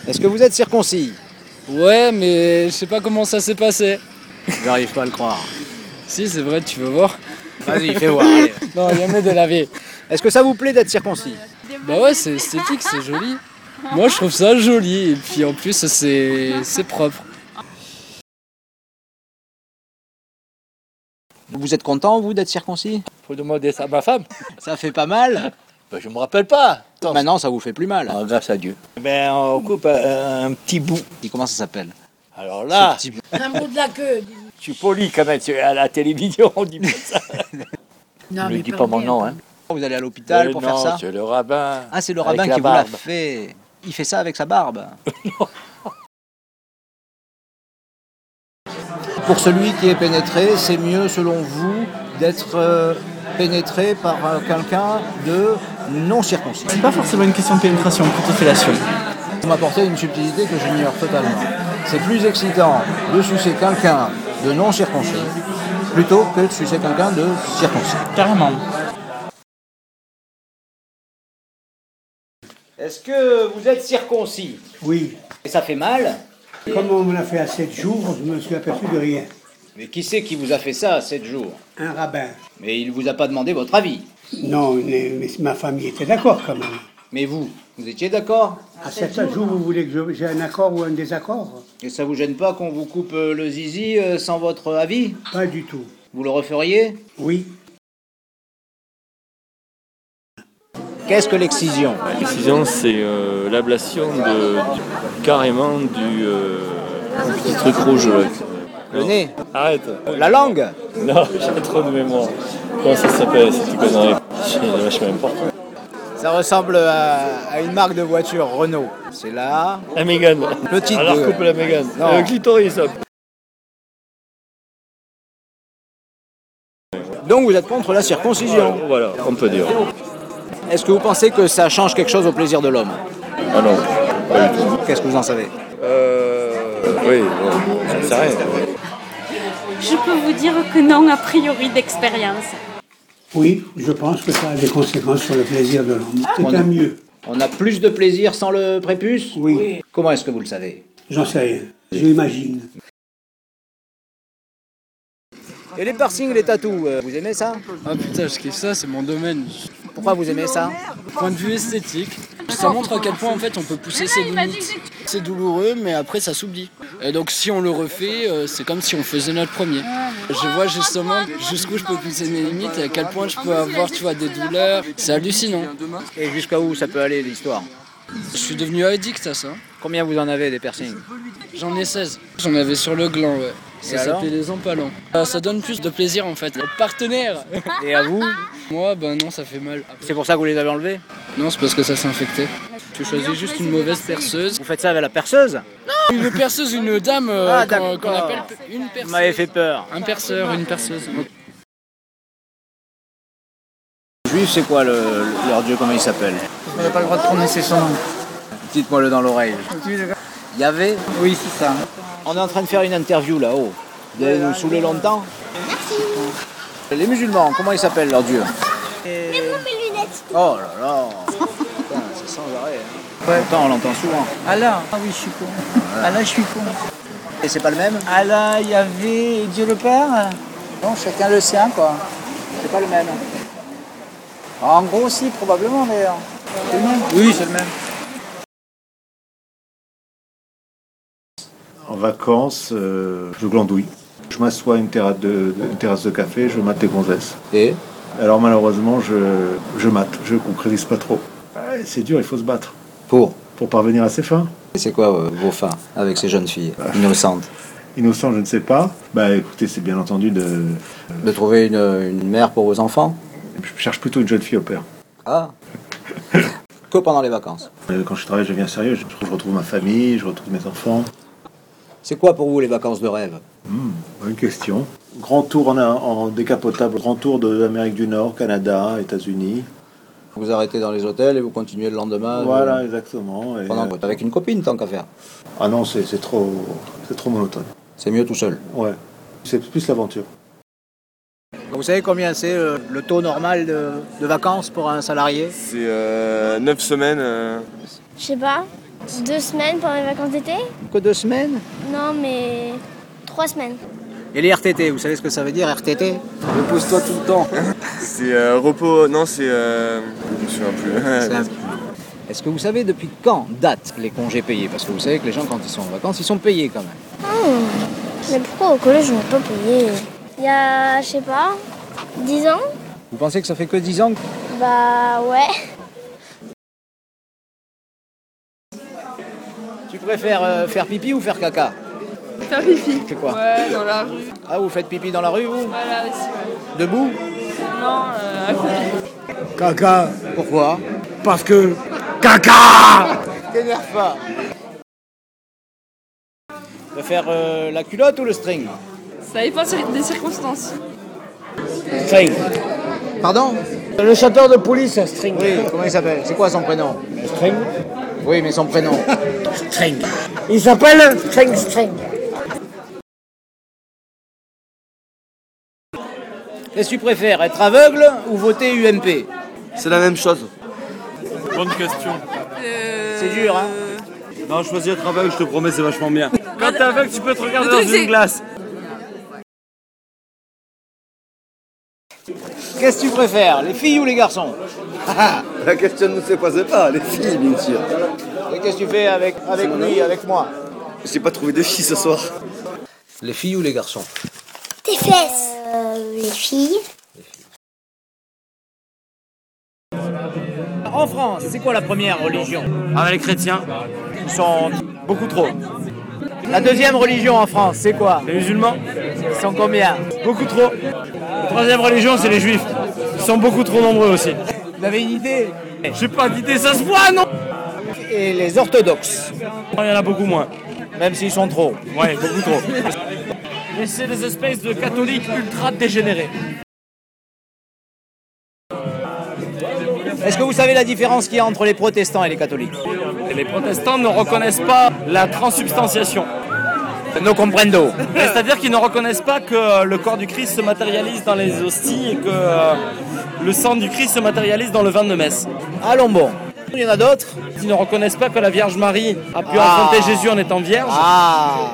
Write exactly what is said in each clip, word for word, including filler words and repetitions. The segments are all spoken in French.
Est-ce que vous êtes circoncis? Ouais, mais je sais pas comment ça s'est passé. J'arrive pas à le croire. Si, c'est vrai, tu veux voir? Vas-y, fais voir, allez. Non, il y en a de la vie. Est-ce que ça vous plaît d'être circoncis? Bah ouais, c'est esthétique, c'est joli. Moi, je trouve ça joli, et puis en plus, c'est c'est propre. Vous êtes content, vous, d'être circoncis? Faut demander ça à ma femme. Ça fait pas mal? Ben, je me rappelle pas. Attends. Maintenant, ça vous fait plus mal. Ah, grâce à Dieu. Ben, on coupe un, un petit bout. Et comment ça s'appelle? Alors là, Ce petit bout. Un bout de la queue. je suis poli quand même. À la télévision, on dit pas ça. Non, Ne dis pas mon nom, hein. Vous allez à l'hôpital Euh, pour non, faire ça? c'est le rabbin. Ah, c'est le Avec rabbin la qui vous l'a barbe. fait. Il fait ça avec sa barbe. Pour celui qui est pénétré, c'est mieux, selon vous, d'être euh, pénétré par euh, quelqu'un de non circoncis. C'est pas forcément une question de pénétration, plutôt fellation. Vous m'apportez une subtilité que j'ignore totalement. C'est plus excitant de sucer quelqu'un de non circoncis plutôt que de sucer quelqu'un de circoncis. Carrément. Est-ce que vous êtes circoncis? Oui. Et ça fait mal? Comme on me l'a fait à sept jours, je me suis aperçu de rien. Mais qui c'est qui vous a fait ça à sept jours? Un rabbin. Mais il vous a pas demandé votre avis. Non, mais mais ma famille était d'accord quand même. Mais vous, vous étiez d'accord? À sept jours, vous voulez que je- j'ai un accord ou un désaccord? Et ça vous gêne pas qu'on vous coupe euh, le zizi euh, sans votre avis? Pas du tout. Vous le referiez? Oui. Qu'est-ce que l'excision? L'excision, c'est euh, l'ablation de, carrément du euh, petit truc rouge. Là. Le nez? Arrête. La langue? Non, j'ai trop de mémoire. Comment ça s'appelle cette connerie? Je sais même pas. Ça ressemble à, à une marque de voiture Renault. C'est là. La Mégane. Petite Alors de- coupe la Mégane. Non. Le clitoris, hop. Donc vous êtes contre la circoncision. Voilà, on peut dire. Est-ce que vous pensez que ça change quelque chose au plaisir de l'homme? Ah non, pas du tout. Qu'est-ce que vous en savez? Euh. Oui, bon, j'en sais rien. Je peux vous dire que non, a priori d'expérience. Oui, je pense que ça a des conséquences sur le plaisir de l'homme. C'est On un a- mieux. On a plus de plaisir sans le prépuce? Oui. Comment est-ce que vous le savez? J'en sais rien. J'imagine. Et les piercings, les tatous, euh, vous aimez ça? Ah putain, je kiffe ça, c'est mon domaine. Pourquoi vous aimez ça? Point de vue esthétique, ça montre à quel point en fait on peut pousser ses limites. C'est douloureux, mais après ça s'oublie. Et donc si on le refait, euh, c'est comme si on faisait notre premier. Je vois justement jusqu'où je peux pousser mes limites et à quel point je peux avoir, tu vois, des douleurs. C'est hallucinant. Et jusqu'à où ça peut aller l'histoire? Je suis devenu addict à ça. Combien vous en avez des piercings? J'en ai seize. J'en avais sur le gland, ouais. Ça Et alors s'appelait les empalants. Euh, Ça donne plus de plaisir en fait. Au partenaire. Et à vous? Moi, ben non, ça fait mal. C'est pour ça que vous les avez enlevés? Non, c'est parce que ça s'est infecté. Tu choisis juste une mauvaise perceuse. Vous faites ça avec la perceuse? Une perceuse, une dame euh, Ah, qu'on d'accord. qu'on appelle une Vous perceuse. m'avez fait peur. Un perceur, une perceuse. Juif, c'est quoi le, leur dieu, comment il s'appelle? On n'a pas le droit de prononcer son nom. Dites-moi le dans l'oreille. Yahvé? Oui, c'est ça. On est en train de faire une interview là-haut. Vous allez nous saouler longtemps? Merci. Les musulmans, comment ils s'appellent leur dieu? Oh là là. Putain, c'est sans arrêt. Hein. Ouais. Pourtant, on l'entend souvent. Allah. Ah oui, je suis con. Allah, je suis con. Et c'est pas le même? Allah, Yahvé et Dieu le Père. Non, chacun le sien, quoi. C'est pas le même. En gros, si, probablement, d'ailleurs. C'est le même? Oui, c'est le même. En vacances, euh, je glandouille. Je m'assois à une terrasse de, de- une terrasse de café, je mate les gonzesses. Et? Alors malheureusement, je, je mate, je concrétise pas trop. Ouais, c'est dur, il faut se battre Pour? pour parvenir à ses fins. C'est quoi euh, vos fins avec ces jeunes filles innocentes? Innocent, je ne sais pas. Bah écoutez, c'est bien entendu de... De trouver une, une mère pour vos enfants? Je cherche plutôt une jeune fille au père. Ah. Que pendant les vacances? Euh, Quand je travaille, je deviens sérieux. Je, je retrouve ma famille, je retrouve mes enfants. C'est quoi pour vous les vacances de rêve? Hmm, bonne question. Grand tour en, en décapotable, grand tour de l'Amérique du Nord, Canada, États-Unis. Vous arrêtez dans les hôtels et vous continuez le lendemain? Voilà, euh, exactement. Et, pendant, euh, avec une copine, tant qu'à faire. Ah non, c'est c'est trop, c'est trop monotone. C'est mieux tout seul. Ouais, c'est plus l'aventure. Vous savez combien c'est le, le taux normal de, de vacances pour un salarié? C'est euh, neuf semaines. euh, Je sais pas. Deux semaines pendant les vacances d'été? Que deux semaines? Non, mais trois semaines. Et les R T T, vous savez ce que ça veut dire, R T T? Repose-toi tout le temps. C'est euh, repos, non c'est... Euh... Je me souviens plus. Est-ce que vous savez depuis quand datent les congés payés? Parce que vous savez que les gens, quand ils sont en vacances, ils sont payés quand même. Oh, mais pourquoi au collège on n'est pas payé? Il y a, je sais pas, dix ans? Vous pensez que ça fait que dix ans? Bah ouais. Tu préfères euh, faire pipi ou faire caca? Faire pipi. C'est quoi? Ouais, dans la rue. Ah, vous faites pipi dans la rue, vous? Voilà aussi, ouais. Debout? Non, euh, accroupi. Caca. Pourquoi? Parce que... Caca. T'énerve pas. Tu préfères euh, la culotte ou le string? Ça dépend des circonstances. String. Pardon? Le chanteur de police, String. Oui, comment il s'appelle? C'est quoi son prénom? String. Oui, mais son prénom? String. Il s'appelle String String. Qu'est-ce que tu préfères, être aveugle ou voter U M P? C'est la même chose. Bonne question. Euh... C'est dur, hein? Non, choisir être aveugle, je te promets, c'est vachement bien. Quand t'es aveugle, tu peux te regarder dans une glace. Qu'est-ce que tu préfères, les filles ou les garçons? La question ne se pose pas, les filles, bien sûr. Et qu'est-ce que tu fais avec, avec lui, avec moi? J'ai pas trouvé de filles ce soir. Les filles ou les garçons? Tes fesses. Euh, les filles. En France, c'est quoi la première religion? Ah, les chrétiens. Ils sont beaucoup trop. La deuxième religion en France, c'est quoi? Les musulmans. Ils sont combien? Beaucoup trop. La troisième religion, c'est les juifs. Ils sont beaucoup trop nombreux aussi. Vous avez une idée? J'ai pas d'idée, ça se voit, non? Et les orthodoxes? Il y en a beaucoup moins. Même s'ils sont trop. Ouais, beaucoup trop. Mais c'est des espèces de catholiques ultra dégénérés. Est-ce que vous savez la différence qu'il y a entre les protestants et les catholiques? Et les protestants ne reconnaissent pas la transsubstantiation. No comprendo. C'est-à-dire qu'ils ne reconnaissent pas que le corps du Christ se matérialise dans les hosties et que euh, le sang du Christ se matérialise dans le vin de messe. Allons bon. Il y en a d'autres? Ils ne reconnaissent pas que la Vierge Marie a pu Ah. affronter Jésus en étant vierge. Ah.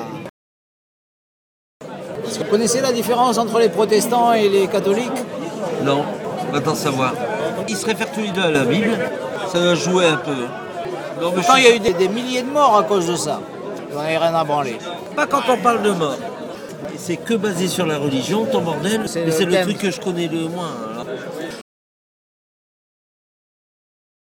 Est-ce que vous connaissez la différence entre les protestants et les catholiques? Non, on va t'en savoir. Ils se réfèrent tous les deux à la Bible, ça doit jouer un peu. Non, mais Pourtant, il y a eu des, des milliers de morts à cause de ça. J'en ai rien à branler. pas quand on parle de mort. C'est que basé sur la religion, ton bordel, C'est mais le c'est le thème. truc que je connais le moins.